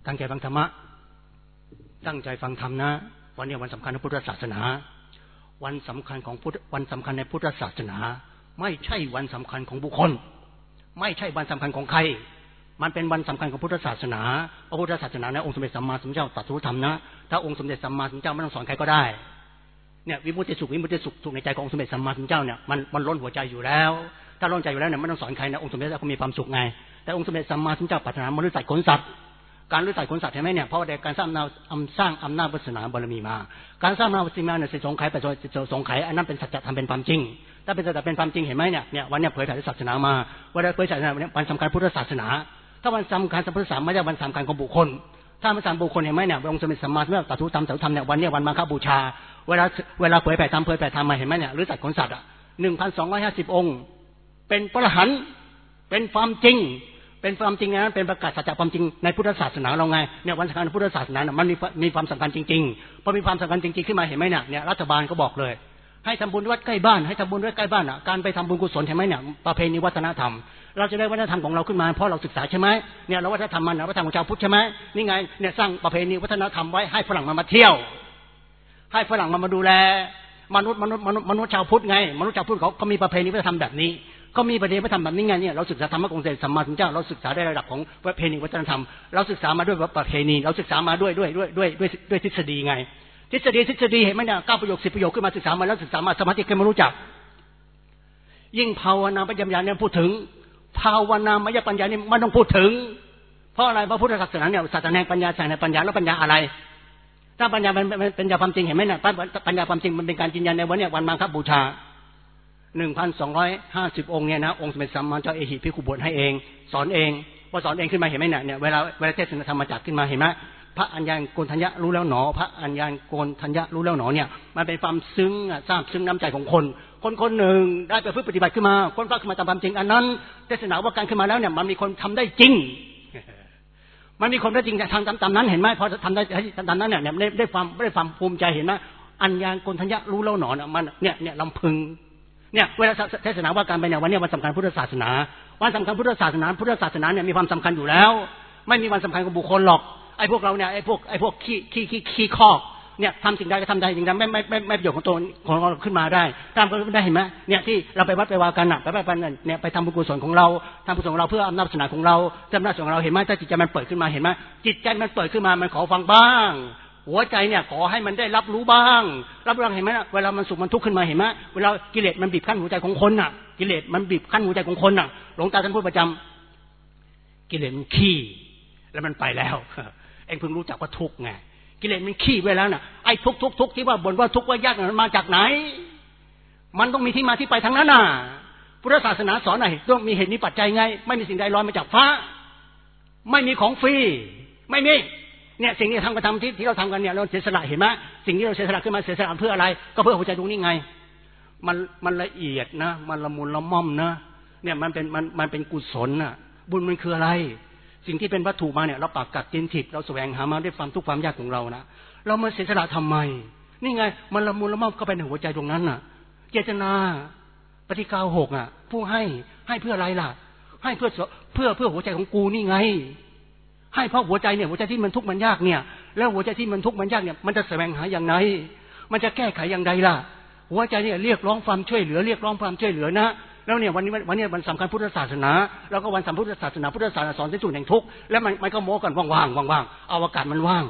ตั้งใจฟังธรรมะตั้งใจฟังธรรมนะวันนี้วันสำคัญของพุทธศาสนาวันสำคัญของวันสำคัญในพุทธศาสนาไม่ใช่วันสำคัญของบุคคลไม่ใช่วันสำคัญของใครมันเป็นวันสำคัญของพุทธศาสนาพระพุทธศาสนาในองค์สมเด็จสัมมาสัมพุทธเจ้าตรัสรู้ธรรมนะถ้าองค์สมเด็จสัมมาสัมพุทธเจ้าไม่ต้องสอนใครก็ได้เนี่ยวิมุตติสุขถูกในใจขององค์สมเด็จสัมมาสัมพุทธเจ้าเนี่ยมันล้นหัวใจอยู่แล้วถ้าล้นใจอยู่แล้วเนี่ยไม่ต้องสอนใครนะองค์สมเด็จเขามีความสุขไงแต่องค์สมเด็จสัมมาสัมพุทธเจ้าปรารถนามนุษย์สัตว์ขนสัตว์การรู้สัตว์ขนสัตว์เห็นไหมเนี่ยเพราะว่าการสร้างอำนาจวาสนาบารมีมาการสร้างอำนาจวาสนาเนี่ยสงไขไปสงไขอันนั้นเป็นสัจธรรมเป็นความจริงถ้าเป็นสัจธรรมเป็นความจริงเห็นไหมเนี่ยวันนี้เผยแผ่ศาสนามาวันนี้เผยแผ่ศาสนาวันสำคัญพุทธศาสนาถ้าวันสำคัญพุทธศาสนาไม่ใช่วันสำคัญของบุคคลถ้ามันสำคัญบุคคลเห็นไหมเนี่ยองค์สมเด็จสัมมาสัมพุทธเจ้าตรัสรู้ธรรมสัจธรรมเนี่ยวันนี้วันมาฆบูชาเวลาเผยแผ่ธรรมมาเห็นไหมเนี่ยหรือสัตว์ขนสัตว์1,250 องค์เป็นพระอรหันต์เป็นความจริงนั้นเป็นประกาศสัจจะความจริงในพุทธศาสนาเราไงเนี่ยวันสำคัญพุทธศาสนามันมีความสำคัญจริงๆพอมีความสำคัญจริงๆขึ้นมาเห็นไหมเนี่ยรัฐบาลก็บอกเลยให้ทำบุญวัดใกล้บ้านให้ทำบุญวัดใกล้บ้านการไปทำบุญกุศลเห็นไหมเนี่ยประเพณีวัฒนธรรมเราจะได้วัฒนธรรมของเราขึ้นมาเพราะเราศึกษาใช่ไหมเนี่ยเราวัฒนธรรมมันวัฒนธรรมของชาวพุทธใช่ไหมนี่ไงเนี่ยสร้างประเพณีวัฒนธรรมไว้ให้ฝรั่งมาเที่ยวให้ฝรั่งมาดูแลมนุษย์ชาวพุทธไงมนุษย์ชาวพุทธเขามีประเพณีวัฒนธรรมแบบนี้ก็มีประเด็นวัฒนธรรมแบบนี้ไงเนี่ยเราศึกษาธรรมะองค์สมเด็จสัมมาสัมพุทธเจ้าเราศึกษาได้ระดับของประเพณีวัฒนธรรมเราศึกษามาด้วยประเพณีเราศึกษามาด้วยทฤษฎีไงทฤษฎีเห็นไหมเนี่ย9 ประโยค10 ประโยคขึ้นมาศึกษามาแล้วศึกษามาสมาธิเคยมารู้จักยิ่งภาวนาปัญญาเนี่ยพูดถึงภาวนามยปัญญานี่ไม่ต้องพูดถึงเพราะอะไรเพราะพุทธศาสนาเนี่ยศาสนาแห่งปัญญาศาสนาปัญญาแล้วปัญญาอะไรถ้าปัญญาเป็นปัญญาความจริงเห็นไหมเนี่ยปัญญาความจริงมันเป็นการยืนยันในวันเนี่ยวันมาฆบูชา1,250 องค์เนี่ยนะองค์สมเด็จสัมมาสัมพุทธเจ้าเอหิภิกขุบวชให้เองสอนเองพอสอนเองขึ้นมาเห็นไหมเนี่ยเวลาเทศนาธรรมจักรขึ้นมาเห็นไหมพระอัญญาโกณทัญญะรู้แล้วหนอพระอัญญาโกณทัญญะรู้แล้วหนอเนี่ยมันเป็นความซึ้งทราบซึ้งน้ำใจของคนหนึ่งได้ไปฝึกปฏิบัติขึ้นมาค้นคว้าขึ้นมาตามความจริงอันนั้นเทศนาว่าการขึ้นมาแล้วเนี่ยมันมีคนทำได้จริงมันมีคนได้จริงทางตามนั้นเห็นไหมพอทำได้ตามนั้นเนี่ยได้ความภูมิใจเห็นไหมอัญญาโกณทัญญะรู้แล้วหนอมันเนี่ยลำพึงเนี่ยเวลาเทศนาว่าการไปเนี่ยวันนี้วันสำคัญพุทธศาสนาวันสำคัญพุทธศาสนาเนี่ยมีความสำคัญอยู่แล้วไม่มีวันสำคัญของบุคคลหรอกไอ้พวกเราเนี่ยไอ้พวกขี้คอกเนี่ยทำสิ่งใดก็ทำได้สิ่งนั้นไม่ประโยชน์ของตัวของเราขึ้นมาได้ตามก็ได้เห็นไหมเนี่ยที่เราไปวัดไปวากันไปเนี่ยไปทำบุญกุศลของเราทำบุญกุศลของเราเพื่ออำนาจศาสนาของเราอำนาจของเราเห็นไหมถ้าจิตใจมันเปิดขึ้นมาเห็นไหมจิตใจมันเปิดขึ้นมามันขอฟังบ้างหัวใจเนี่ยขอให้มันได้รับรู้บ้างเห็นไหมเวลามันสุขมันทุกข์ขึ้นมาเห็นไหมเวลากิเลสมันบีบคั้นหัวใจของคนน่ะกิเลสมันบีบคั้นหัวใจของคนน่ะหลวงตาท่านพูดประจำกิเลสมันขี้แล้วมันไปแล้วเองเพิ่งรู้จักว่าทุกข์ไงกิเลสมันขี้ไปแล้วน่ะไอ้ทุกข์ที่ว่าบ่นว่าทุกข์ว่ายากมันมาจากไหนมันต้องมีที่มาที่ไปทั้งนั้นน่ะพุทธศาสนาสอนหน่อยต้องมีเหตุมีปัจจัยไงไม่มีสิ่งใดลอยมาจากฟ้าไม่มีของฟรีไม่มีเนี่ยสิ่งที่ทำกันที่เราทำกันเนี่ยเราเสียสละเห็นไหมสิ่งที่เราเสียสละขึ้นมาเสียสละเพื่ออะไรก็เพื่อหัวใจดวงนี้ไงมันละเอียดนะมันละมุนละม่อมนะเนี่ยมันเป็นกุศลน่ะบุญมันคืออะไรสิ่งที่เป็นวัตถุมาเนี่ยเราปากกัดกินถิบเราแสวงหามาด้วยความทุกข์ความยากของเรานะเรามาเสียสละทำไมนี่ไงมันละมุนละม่อมเข้าไปในหัวใจตรงนั้นน่ะเจตนาปฏิกาหกอ่ะผู้ให้เพื่ออะไรล่ะให้เพื่อหัวใจของกูนี่ไงให้เพราะหัวใจเนี่ยหัวใจที่มันทุกข์มันยากเนี่ยแล้วหัวใจที่มันทุกข์มันยากเนี่ยมันจะแสวงหาอย่างไรมันจะแก้ไขอย่างไรล่ะหัวใจเนี่ยเรียกร้องความช่วยเหลือนะแล้วเนี่ยวันนี้วันสำคัญพุทธศาสนาแล้วก็วันสำคัญพุทธศาสนาสอนที่สุดแห่งทุกข์แล้วมันก็โม้กันว่างๆอวกาศมันว่าง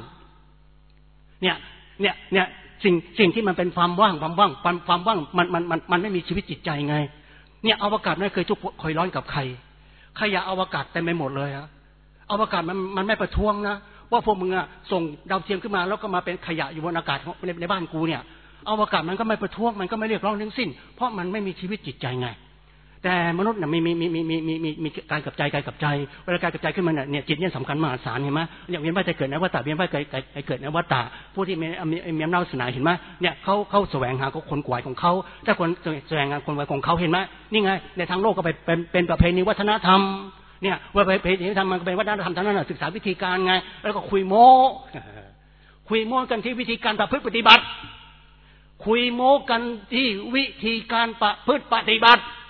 เนี่ยสิ่งที่มันเป็นความว่างมันไม่มีชีวิตจิตใจไงเนี่ยอวกาศไม่เคยทุกข์คอยร้อนกับใครขยะอวกาศเต็มไปหมดเลยฮะอวกาศมันไม่ประท้วงนะว่าพวกมึงส่งดาวเทียมขึ้นมาแล้วก็มาเป็นขยะอยู่บนอากาศในบ้านกูเนี่ยอวกาศมันก็ไม่ประท้วงมันก็ไม่เรียกร้องทั้งสิ้นเพราะมันไม่มีชีวิตจิตใจไงแต่มนุษย์เนี่ยมีการกับใจเวลาการกับใจขึ้นมาเนี่ยจิตเนี่ยสำคัญมหาศาลเห็นไหมอย่างเวียนว่ายตายเกิดในวัฏฏะเวียนว่ายเกิดในวัฏฏะผู้ที่มีอำนาจศาสนาเห็นไหมเนี่ยเขาแสวงหาเขาคนกวายของเขาถ้าคนแสวงหาคนกวายของเขาเห็นไหมนี่ไงในทางโลกก็ไปเป็นประเพณีวัฒนธรรมเนี่ยว่าประเพณีทำมันเป็นวัฒนธรรมทั้งนั้นศึกษาวิธีการไงแล้วก็คุยโม้กันที่วิธีการประพฤติปฏิบัติคุยโม้กันที่วิธีการประพฤติปฏิบัติ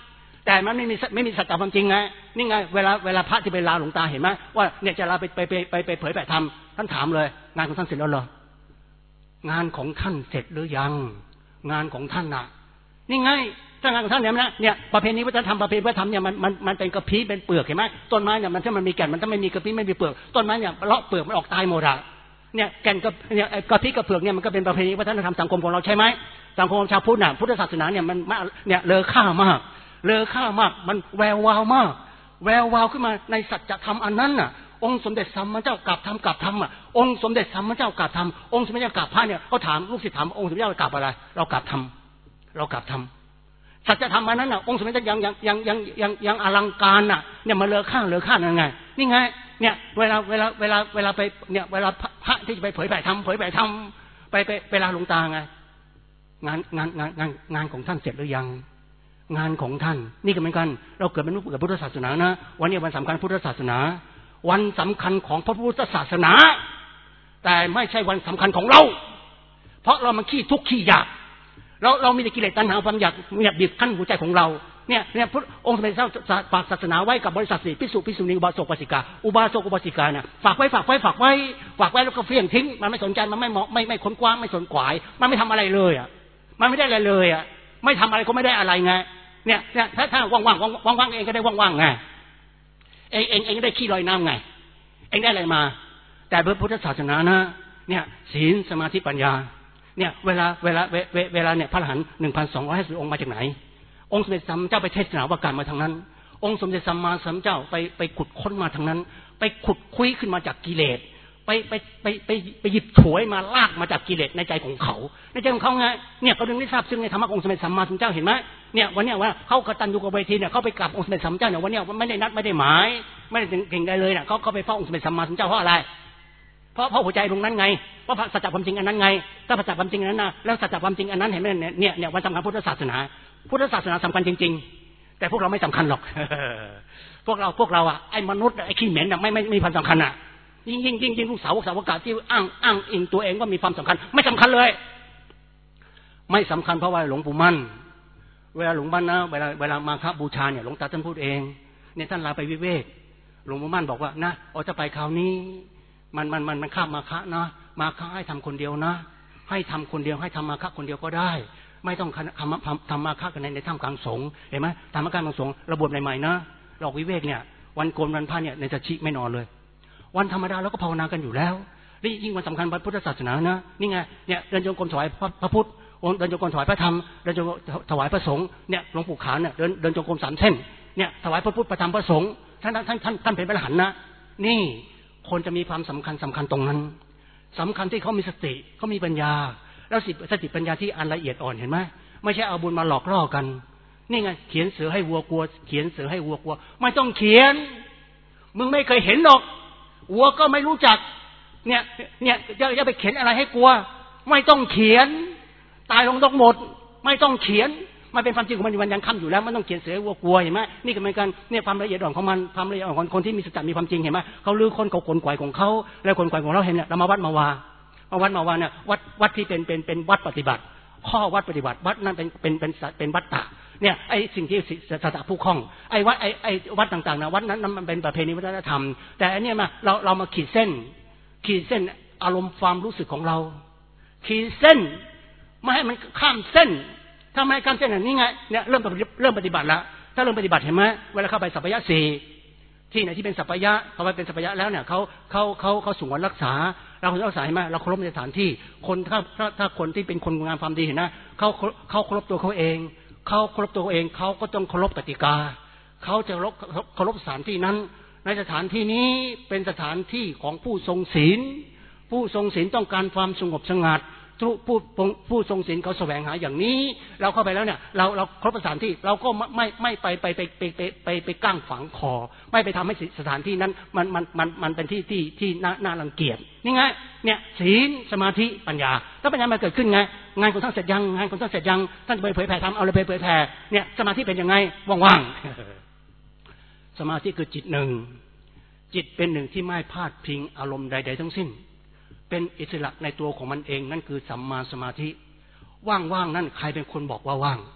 แต่มันไม่มีสัจธรรมจริงไงนี่ไงเวลาพระที่ไปลาหลวงตาเห็นไหมว่าเนี่ยจะลาไปเผยแผ่ธรรมท่านถามเลยงานของท่านเสร็จแล้วเหรองานของท่านเสร็จหรือยังงานของท่านน่ะนี่ไงถ้างานของท่านเนี่ยประเพณีวัฒนธรรมประเพณีวัฒนธรรมเนี่ยมันเป็นกระพี้เป็นเปลือกเห็นไหมต้นไม้เนี่ยมันถ้ามันมีแก่นมันถ้าไม่มีกระพี้ไม่มีเปลือกต้นไม้เนี่ยเลาะเปลือกมันออกตายหมดอ่ะเนี่ยแก่นกับเนี่ยกระพี้กับเปลือกเนี่ยมันก็เป็นประเพณีวัฒนธรรมสังคมของเราใช่ไหมสังคมชาวพุทธน่ะพุทธศาสนาเนี่ยมันเนี่ยเลอค่ามากมันแวววาวมากแวววาวขึ้นมาในสัจธรรมอันนั้นน่ะองค์สมเด็จสัมมาเจ้ากราบธรรมอ่ะองค์สมเด็จสัมมาเจ้ากราบธรรมองค์สมเด็จเจ้ากราบพระเนี่ยเขาถามลูกศิษย์ถามองค์สมเด็จเจ้ากราบอะไรเรากราบธรรมสัจธรรมอันนั้นน่ะองค์สมเด็จยังอลังการน่ะเนี่ยมาเลอค่ายังไงนี่ไงเนี่ยเวลาไปเนี่ยเวลาพระที่จะไปเผยแผ่ธรรมไปลาหลวงตาไงงานของท่านเสร็จหรือยังงานของท่านนี่ก็เหมือนกันเราเกิดเป็นลูกพุทธศาสนานะวันนี้วันสำคัญพุทธศาสนาวันสำคัญของพระพุทธศาสนาแต่ไม่ใช่วันสำคัญของเราเพราะเรามันขี้ทุกข์ขี้อยากเรามีแต่กิเลสตัณหาความอยากบีบคั้นหัวใจของเราเนี่ยพระองค์สมเด็จเจ้าฝากศาสนาไว้กับบริษัทสี่ภิกษุณีอุบาสกอุบาสิกาอุบาสิกาเนี่ยฝากไว้แล้วก็เฟี้ยงทิ้งมันไม่สนใจมันไม่ค้นคว้าไม่สนขวายมันไม่ทำอะไรเลยอ่ะมันไม่ได้อะไรเลยอ่ะไม่ทำอะไรก็ไม่ได้อะไรไงเนี่ยถ้าว่างเองก็ได้ว่างไงเองได้ขี้ลอยน้ำไงเองได้อะไรมาแต่พระพุทธศาสนานะเนี่ยศีลสมาธิปัญญาเนี่ยเวลาเนี่ยพระอรหันต์ 1,250 องค์มาจากไหนองค์สมเด็จสัมมาเจ้าไปเทศนาว่าการมาทางนั้นองค์สมเด็จสัมมาสัมพุทธเจ้าไปขุดค้นมาทางนั้นไปขุดคุยขึ้นมาจากกิเลสไปหยิบฉวยมาลากมาจากกิเลสในใจของเขาไงเนี่ยเขาดึงได้ทราบซึ่งในธรรมะองค์สมเด็จสัมมาสัมพุทธเจ้าเห็นไหมเนี่ยวันนี้ว่าเขากตัญญูกตเวทีเนี่ยเขาไปกราบองค์สมเด็จสัมมาสัมพุทธเจ้าเนี่ยวันนี้ไม่ได้นัดไม่ได้หมายไม่ได้เก่งใดเลยเนี่ยเขาไปเฝ้าองค์สมเด็จสัมมาสัมพุทธเจ้าเพราะอะไรเพราะหัวใจตรงนั้นไงเพราะสัจจะความจริงอันนั้นไงถ้าสัจจะความจริงอันนั้นนะแล้วสัจจะความจริงอันนั้นเห็นไหมเนี่ยวันสำคัญพุทธศาสนาสำคัญจริงๆแต่พวกเราไม่สำคัญหรอกพวกเราอ่ะไอ้มนุษย์ไอ้ขี้เหม็นอ่ะไม่มีความสำคัญอ่ะยิ่งลูกสาวกที่อ้างอิงตัวเองว่ามีความสำคัญไม่สำคัญเลยไม่สำคัญเพราะว่าหลวงปู่มั่นเวลาหลวงมั่นนะเวลามาฆบูชาเนี่ยหลวงตาท่านพูดเองเนี่ยท่านลาไปวิเวกหลวงปู่มั่นบอกว่านะจะไปคราวนี้มันข้ามมาฆนะมาฆให้ทำคนเดียวนะให้ทำคนเดียวให้ทำมาฆคนเดียวก็ได้ไม่ต้องทำมาฆกันในถ้ำกลางสงเห็นไหมทำมาฆกลางสงระบบใหม่ๆนะหลอกวิเวกเนี่ยวันโกนวันพระเนี่ยในจะชิไม่นอนเลยวันธรรมดาเราก็ภาวนากันอยู่แล้วนี่ยิ่งวันสำคัญพุทธศาสนานะนี่ไงเนี่ยเดินจงกรมถวายพระพุทธเดินจงกรมถวายพระธรรมเดินจงกรมถวายพระสงฆ์เนี่ยหลวงปู่ขานเนี่ยเดินจงกรม3 เส้นเนี่ยถวายพระพุทธพระธรรมพระสงฆ์ท่านเป็นพระอรหันต์นะนี่คนจะมีความสำคัญตรงนั้นสำคัญที่เขามีสติเขามีปัญญาแล้วสติปัญญาที่อันละเอียดอ่อนเห็นไหมไม่ใช่เอาบุญมาหลอกล่อกันนี่ไงเขียนเสือให้วัวกลัวเขียนเสือให้วัวกลัวไม่ต้องเขียนมึงไม่เคยเห็นหรอกวัวก็ไม่รู้จักเนี่ยจะไปเขียนอะไรให้กลัวไม่ต้องเขียนตายลงต้องหมดไม่ต้องเขียนมันเป็นความจริงของมันยังค่ำอยู่แล้วมันต้องเขียนเสือให้วัวกลัวเห็นไหมนี่ก็เหมือนกันเนี่ยความละเอียดอ่อนของมันความละเอียดอ่อนของคนที่มีสติมีความจริงเห็นไหมเขาลื้อค้นเขาขนขวายของเขาแล้วขนขวายของเราเห็นเนี่ยเรามาวัดมาวาเนี่ยวัดที่เป็นวัดปฏิบัติข้อวัดปฏิบัติวัดนั้นเป็นวัดตะเนี่ยไอ้สิ่งที่ศาสนาผู้คล้องไอ้วัดต่างๆนะวัดนั้นมันเป็นประเพณีวัฒนธรรมแต่อันนี้มาเรามาขีดเส้นอารมณ์ความรู้สึกของเราขีดเส้นไม่ให้มันข้ามเส้นถ้าไม่ข้ามเส้นอย่างนี้ไงเนี่ยเริ่มปฏิบัติแล้วถ้าเริ่มปฏิบัติเห็นไหมเวลาเข้าไปสัพพยะสี่ที่ไหนที่เป็นสัพพยะเขาไปเป็นสัพพยะแล้วเนี่ยเขาสงวนรักษาเราคนรักษาเห็นไหมเราเคารพในสถานที่คนถ้าคนที่เป็นคนงานความดีเห็นนะเขาเคารพตัวเขาเองเขาเคารพตัวเองเขาก็ต้องเคารพกติกาเขาจะเคารพสถานที่นั้นในสถานที่นี้เป็นสถานที่ของผู้ทรงศีลต้องการความสงบสงัดผู้ทรงศีลเขาแสวงหาอย่างนี้เราเข้าไปแล้วเนี่ยเราครบสถานที่เราก็ไม่ไปก้างฝังคอไม่ไปทำให้สถานที่นั้นมันเป็นที่น่ารังเกียจนี่ไงเนี่ยศีลสมาธิปัญญาถ้าปัญญามันเกิดขึ้นไงงานของท่านเสร็จยังท่านจะไปเผยแผ่ทำเอาเลยไปเผยแผ่เนี่ยสมาธิเป็นยังไงว่างๆสมาธิคือจิตเป็นหนึ่งที่ไม่พลาดพิงอารมณ์ใดๆทั้งสิ้นเป็นอิสระในตัวของมันเองนั่นคือสัมมาสมาธิว่างๆนั่นใครเป็นคนบอกว่าว่าง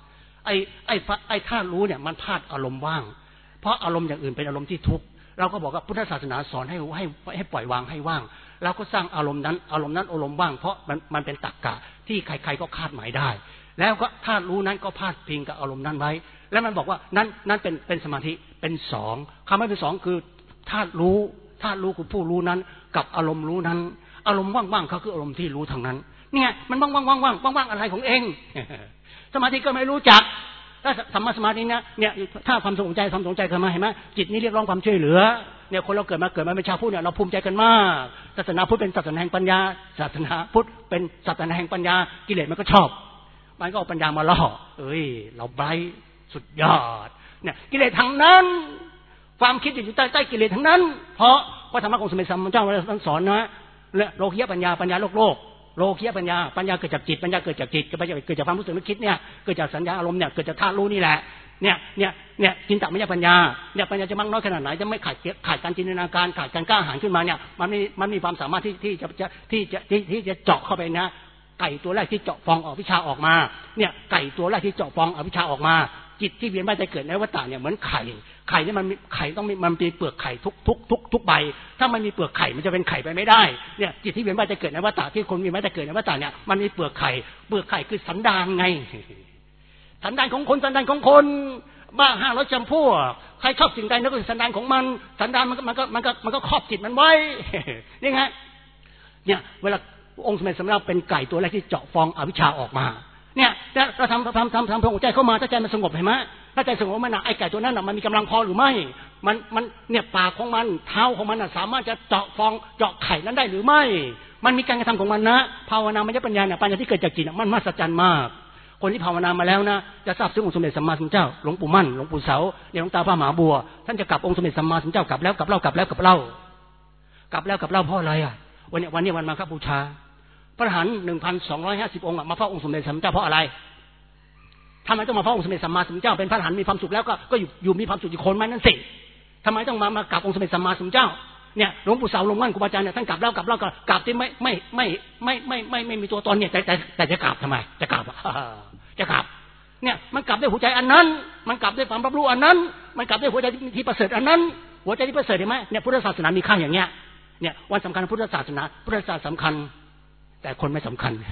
ไอ้ธาตุรู้เนี่ยมันธาตุอารมณ์ว่างเพราะอารมณ์อย่างอื่นเป็นอารมณ์ที่ทุกข์เราก็บอกว่าพุทธศาสนาสอนให้ปล่อยวางให้ว่างเราก็สร้างอารมณ์นั้นอารมณ์ว่างเพราะมันเป็นตรรกะที่ใครๆก็คาดหมายได้แล้วก็ธาตุรู้นั้นก็พาดพิงกับอารมณ์นั้นไว้แล้วมันบอกว่านั้นเป็นสมาธิเป็นสองคำว่าเป็นสองคือธาตุรู้คือผู้รู้นั้นกับอารมณ์รู้นั้นอารมณ์ว่างๆเขาคืออารมณ์ที่รู้ทางนั้นเนี่ยมันว่างอะไรของเองสมาธิก็ไม่รู้จักถ้าธรรมะสมาธิเนี่ยถ้าความสนใจกันมาเห็นไหมจิตนี้เรียกร้องความช่วยเหลือเนี่ยคนเราเกิดมาเป็นชาวพุทธเนี่ยเราภูมิใจกันมากศาสนาพุทธเป็นศาสนาแห่งปัญญาศาสนาพุทธเป็นศาสนาแห่งปัญญากิเลสมันก็ชอบมันก็เอาปัญญามาล่อเราไบรท์สุดยอดเนี่ยกิเลสทั้งนั้นความคิดอยู่ใต้กิเลสทั้งนั้นเพราะว่าธรรมะของสมเด็จสัมมาสัมพุทธเจ้าท่านสอนนะโลกียปัญญาโลกโลกียปัญญาเกิดจากจิตปัญญาเกิดจากจิตปัญญาเกิดจากความรู้สึกนึกคิดเนี่ยเกิดจากสัญญาอารมณ์เนี่ยเกิดจากธาตุรู้นี่แหละเนี่ยจินตมยปัญญาเนี่ยปัญญาจะมากน้อยขนาดไหนจะไม่ขาดการจินตนาการขาดการกล้าหาญขึ้นมาเนี่ยมันมีความสามารถที่จะเจาะเข้าไปนะไก่ตัวแรกที่เจาะฟองอวิชชาออกมาเนี่ยไก่ตัวแรกที่เจาะฟองอวิชชาออกมาจิตที่เวียนว่ายตายเกิดในวัฏฏะเนี่ยเหมือนไข่เนี่ยมันไข่ต้องมันมีเปลือกไข่ทุกใบถ้ามันมีเปลือกไข่มันจะเป็นไข่ไปไม่ได้เนี่ยจิตที่เวียนว่ายตายเกิดในวัฏฏะที่คนเวียนว่ายตายเกิดในวัฏฏะเนี่ยมันมีเปลือกไข่คือสันดานไงสันดานของคนบ้า500จำพวกใครชอบสิ่งใดนั่นก็คือสันดานของมันสันดานมันก็ครอบจิตมันไว้นี่ไงเนี่ยเวลาองค์สมเด็จสัมมาสัมพุทธเจ้าเป็นไก่ตัวแรกที่เจาะฟองอวิชชาออกมาเนี่ยเราทำพองใจเข้ามาถ้าใจมันสงบเห็นไหมถ้าใจสงบมันไอ้ไก่ตัวนั้นมันมีกำลังพอหรือไม่มันเนี่ยปากของมันเท้าของมันสามารถจะเจาะฟองเจาะไข่นั้นได้หรือไม่มันมีการกระทำของมันนะภาวนามยปัญญาเนี่ยปัญญาที่เกิดจากจิตมันมหัศจรรย์มากคนที่ภาวนามาแล้วนะจะทราบซึ้งองค์สมเด็จสัมมาสัมพุทธเจ้าหลวงปู่มั่นหลวงปู่เสาเนี่ยหลวงตาพระมหาบัวท่านจะกลับองค์สมเด็จสัมมาสัมพุทธเจ้ากลับแล้วเพราะอะไรอ่ะวันนี้วันมาฆบูชาพระอรหันต์ 1,250 องค์มาเฝ้าองค์สมเด็จสัมมาสัมพุทธเจ้าเพราะอะไรทำไมต้องมาเฝ้าองค์สมเด็จสัมมาสัมพุทธเจ้าเป็นพระอรหันต์มีความสุขแล้วก็อยู่มีความสุขอยู่คนมันนั่นสิทำไมต้องมากราบองค์สมเด็จสัมมาสัมพุทธเจ้าเนี่ยหลวงปู่เสาหลวงมั่นครูบาอาจารย์เนี่ยท่านกราบแล้วกราบที่ไม่มีตัวตนเนี่ยแต่จะกราบทำไมจะกราบเนี่ยมันกราบด้วยหัวใจอันนั้นมันกราบด้วยความรับรู้อันนั้นมันกราบด้วยหัวใจที่ประเสริฐอันนั้นหัวใจที่ประเสริฐเห็นไหมเนี่ยพุทธศาสนามีค่าอย่างเงี้ยเนี่ยวันสำคัญพุทธศาสนาสำคัญแต่คนไม่สำคัญ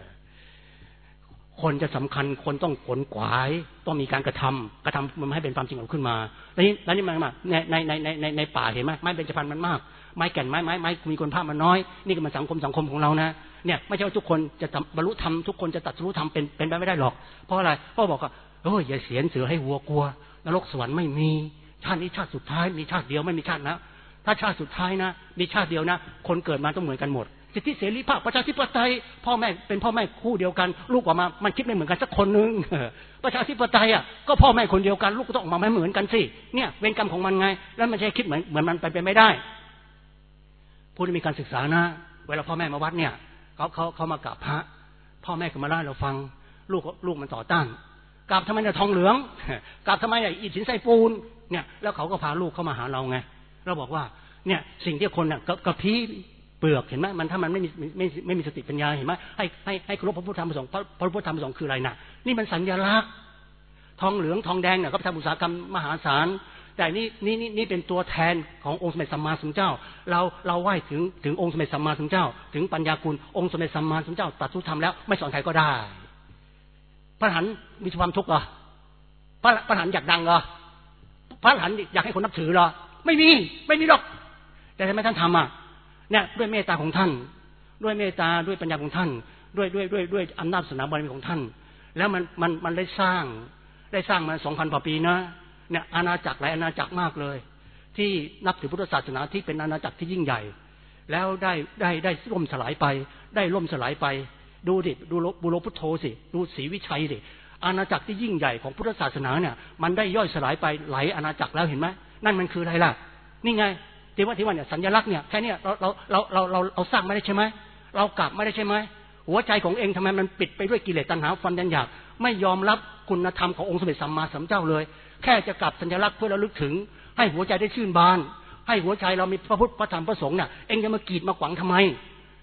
คนจะสำคัญคนต้องขนขวายต้องมีการกระทำมันให้เป็นความจริงออกขึ้นมาแล้วนี่มันมาในป่าเห็นไหมไม้เบญจพรรณมันมากไม้แก่นไม้มีคนภาพมันน้อยนี่ก็มันสังคมของเรานะเนี่ยไม่ใช่ว่าทุกคนจะบรรลุธรรมทุกคนจะตรัสรู้ธรรมเป็นไปไม่ได้หรอกเพราะอะไรพ่อบอกว่าอย่าเสียนเสือให้วัวกลัวนรกสวรรค์ไม่มีชาตินี้ชาติสุดท้ายมีชาติเดียวไม่มีชาตินะถ้าชาติสุดท้ายนะมีชาติเดียวนะคนเกิดมาต้องเหมือนกันหมดสิทธิเสรีภาพประชาธิปไตยพ่อแม่เป็นพ่อแม่คู่เดียวกันลูกออกมามันคิดไม่เหมือนกันสักคนนึงประชาธิปไตยอ่ะก็พ่อแม่คนเดียวกันลูกก็ต้องออกมาไม่เหมือนกันสิเนี่ยเวรกรรมของมันไงแล้วมันใช่คิดเหมือนมันไปไม่ได้ผู้ที่มีการศึกษานะเวลาพ่อแม่มาวัดเนี่ยเขามากราบพระพ่อแม่ก็มาเล่าให้เราฟังลูกมันต่อต้านกราบทำไมเนี่ยทองเหลืองกราบทำไมเนี่ยอิฐหินทรายปูนเนี่ยแล้วเขาก็พาลูกเข้ามาหาเราไงเราบอกว่าเนี่ยสิ่งที่คนเนี่ยกระพี้เปลือกเห็นไหมมันถ้ามันไม่มีสติปัญญาเห็นไหมให้เคารพพระพุทธธรรมประสงค์พระพุทธธรรมประสงค์คืออะไรนะนี่มันสัญลักษณ์ทองเหลืองทองแดงเนี่ยก็ทำอุตสาหกรรมมหาศาลแต่นี่เป็นตัวแทนขององค์สมเด็จสัมมาสัมพุทธเจ้าเราไหว้ถึงองค์สมเด็จสัมมาสัมพุทธเจ้าถึงปัญญาคุณองค์สมเด็จสัมมาสัมพุทธเจ้าตรัสรู้ธรรมแล้วไม่สอนใครก็ได้พระอรหันต์มีความทุกข์เหรอพระอรหันต์อยากดังเหรอพระอรหันต์อยากให้คนนับถือเหรอไม่มีหรอกแต่ทำไมท่านทำอ่ะเนี่ยด้วยเมตตาของท่านด้วยเมตตาด้วยปัญญาของท่านด้วยอำนาจศาสนาบารมีของท่านแล้วมันได้สร้างมา 2,000 กว่าปีนะเนี่ยอาณาจักรหลายอาณาจักรมากเลยที่นับถือพุทธศาสนาที่เป็นอาณาจักรที่ยิ่งใหญ่แล้วได้ล่มสลายไปดูดิดูบุโรพุทโธสิดูศรีวิชัยสิอาณาจักรที่ยิ่งใหญ่ของพุทธศาสนาเนี่ยมันได้ย่อยสลายไปหลายอาณาจักรแล้วเห็นไหมนั่นมันคืออะไรล่ะนี่ไงที่ว่าเนี่ยสัญลักษณ์เนี่ยแค่นี้เราสร้างไม่ได้ใช่ไหมเรากลับไม่ได้ใช่ไหมหัวใจของเองทำไมมันปิดไปด้วยกิเลสตัณหาฟันดันอยากไม่ยอมรับคุณธรรมขององค์สมเด็จสัมมาสัมพุทธเจ้าเลยแค่จะกลับสัญลักษณ์เพื่อระลึกถึงให้หัวใจได้ชื่นบานให้หัวใจเรามีพระพุทธพระธรรมพระสงฆ์เนี่ยเองจะมากีดมาขวางทำไม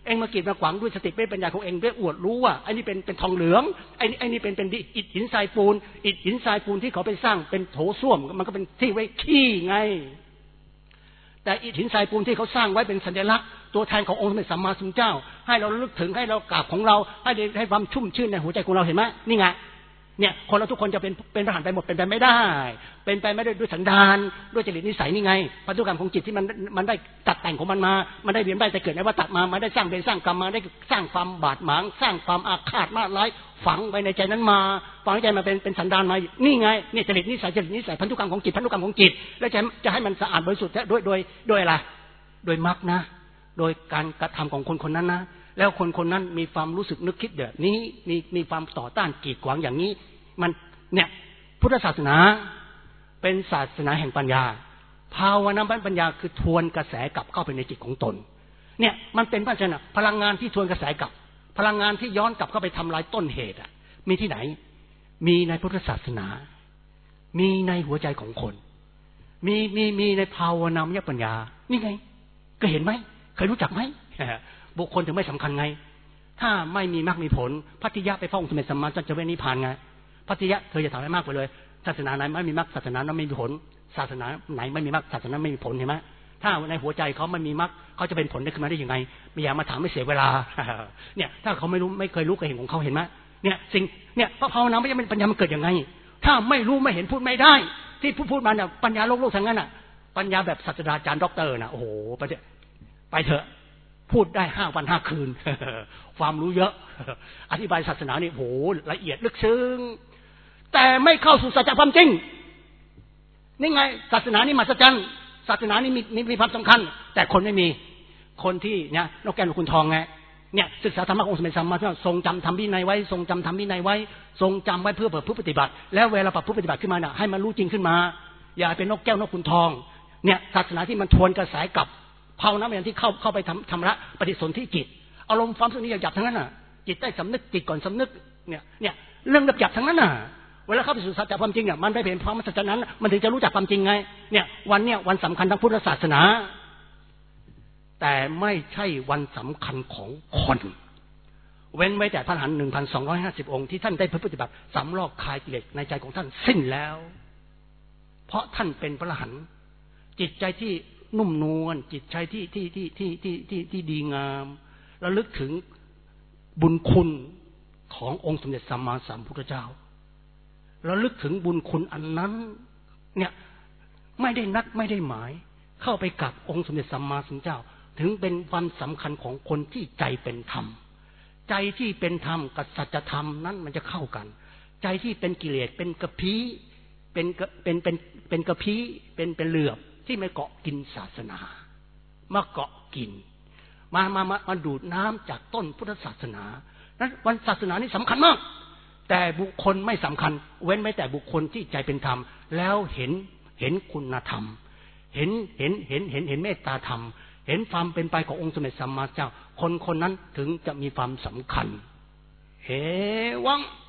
เองมากีดมาขวางด้วยสติเป็นปัญญาของเองด้วยอวดรู้ว่าไอ้นี่เป็นทองเหลืองไอ้นี่เป็นอิฐหินทรายปูนอิฐหินทรายปูนที่เขาไปสร้างเป็นโถส้วมมันก็เป็นที่ไว้ขี้ไงแต่อิฐหินทรายปูนที่เขาสร้างไว้เป็นสัญลักษณ์ตัวแทนขององค์สมเด็จสัมมาสัมพุทธเจ้าให้เราระลึกถึงให้เรากราบของเราให้ความชุ่มชื่นในหัวใจของเราเห็นไหมนี่ไงเนี่ยคนเราทุกคนจะเป็นพระหันไปหมดเป็นไปไม่ได้เป็นไปไม่ได้ด้วยสันดานด้วยจริตนิสัยนี่ไงพันธุกรรมของจิตที่มันได้ตัดแต่งของมันมามันได้เวียนว่ายแต่เกิดในวัฏฏะมาได้สร้างเวรสร้างกรรมมาได้สร้างความบาดหมางสร้างความอาฆาตมาร้ายฝังไว้ในใจนั้นมาฝังในใจมาเป็นสันดานมานี่ไงเนี่ยจริตนิสัยพันธุกรรมของจิตแล้วจะให้มันสะอาดบริสุทธิ์ด้วยอะไรโดยมรรคนะโดยการกระทำของคนคนนั้นนะแล้วคนนั้นมีความรู้สึกนึกคิดแบบนี้มีความต่อต้านกีดขวางอย่างนี้มันเนี่ยพุทธศาสนาเป็นศาสนาแห่งปัญญาภาวนาปัญญาคือทวนกระแสกลับเข้าไปในจิตของตนเนี่ยมันเป็นปัญญาพลังงานที่ทวนกระแสกลับพลังงานที่ย้อนกลับเข้าไปทำลายต้นเหตุอ่ะมีที่ไหนมีในพุทธศาสนามีในหัวใจของคนมีในภาวนามยปัญญานี่ไงก็เห็นไหมเคยรู้จักไหมบุคคลถึงไม่สำคัญไงถ้าไม่มีมรรคมีผลพัทธิยะไปพระองค์สมเด็จสัมมาสัมพุทธเจ้าจะเวนิพพานไงพัทธิยะเธอจะถามให้มากไปเลยศาสนาไหนไม่มีมรรคศาสนานั้นไม่มีผลศาสนาไหนไม่มีมรรคศาสนาไม่มีผลเห็นไหมถ้าในหัวใจเขาไม่มีมรรคเขาจะเป็นผลได้ขึ้นมาได้ยังไงไม่อยากมาถามไม่เสียเวลาเนี่ยถ้าเขาไม่เคยรู้เคยเห็นของเขาเห็นไหมเนี่ยสิ่งเนี่ยพระภาวนาไม่ใช่ปัญญามันเกิดยังไงถ้าไม่รู้ไม่เห็นพูดไม่ได้ที่พูดมาเนี่ยปัญญาโลกทั้งนั้นอ่ะปัญญาแบบศาสตราจารย์ด็อกเตอร์นะโอ้โหไปเถอะพูดได้5 วัน 5 คืนความรู้เยอะอธิบายศาสนานี่โหละเอียดลึกซึ้งแต่ไม่เข้าสู่สัจธรรมจริงนี่ไงศาสนานี่มหัศจรรย์ศาสนานี่มีความสำคัญแต่คนไม่มีคนที่เนี่ยนกแก้วนกขุนทองไงเนี่ยศึกษาธรรมะองค์สมเด็จสัมมาสัมพุทธเจ้าทรงจำธรรมวินัยไว้ทรงจำธรรมวินัยไว้ทรงจำไว้เพื่อประพฤติปฏิบัติแล้วเวลาประพฤติปฏิบัติขึ้นมาเนี่ยให้มันรู้จริงขึ้นมาอย่าเป็นนกแก้วนกขุนทองเนี่ยศาสนาที่มันทวนกระแสกลับภาวนาอย่างที่เข้าไปทำละปฏิสนธิจิตอารมณ์ความรู้สึกนี้หยาบทั้งนั้นน่ะจิตใต้สำนึกจิตก่อนสำนึกเนี่ยเรื่องหยาบทั้งนั้นน่ะเวลาเข้าไปสู่สัจธรรมจริงเนี่ยมันได้เห็นความมหัศจรรย์นั้นมันถึงจะรู้จักความจริงไงเนี่ยวันสำคัญทางพุทธศาสนาแต่ไม่ใช่วันสำคัญของคนเว้นไว้แต่พระอรหันต์ 1,250 องค์ที่ท่านได้ปฏิบัติสำรอกคลายกิเลสในใจของท่านสิ้นแล้วเพราะท่านเป็นพระอรหันต์จิตใจที่นุ่มนวลจิตใจที่ดีงามระลึกถึงบุญคุณขององค์สมเด็จสัมมาสัมพุทธเจ้าระลึกถึงบุญคุณอันนั้นเนี่ยไม่ได้นัดไม่ได้หมายเข้าไปกับองค์สมเด็จสัมมาสัมพุทธเจ้าถึงเป็นวันสำคัญของคนที่ใจเป็นธรรมใจที่เป็นธรรมกับสัจธรรมนั้นมันจะเข้ากันใจที่เป็นกิเลสเป็นกระพี้เป็นกระพี้เป็นเหลือบที่ไม่เกาะกินศาสนามาเกาะกินมาดูดน้ำจากต้นพุทธศาสนานั้นวันศาสนานี่สำคัญมากแต่บุคคลไม่สำคัญเว้นไว้แต่บุคคลที่ใจเป็นธรรมแล้วเห็นคุณธรรมเห็นเมตตาธรรมเห็นความเป็นไปขององค์สมเด็จสัมมาสัมพุทธเจ้าคนนั้นถึงจะมีความสำคัญเฮวัง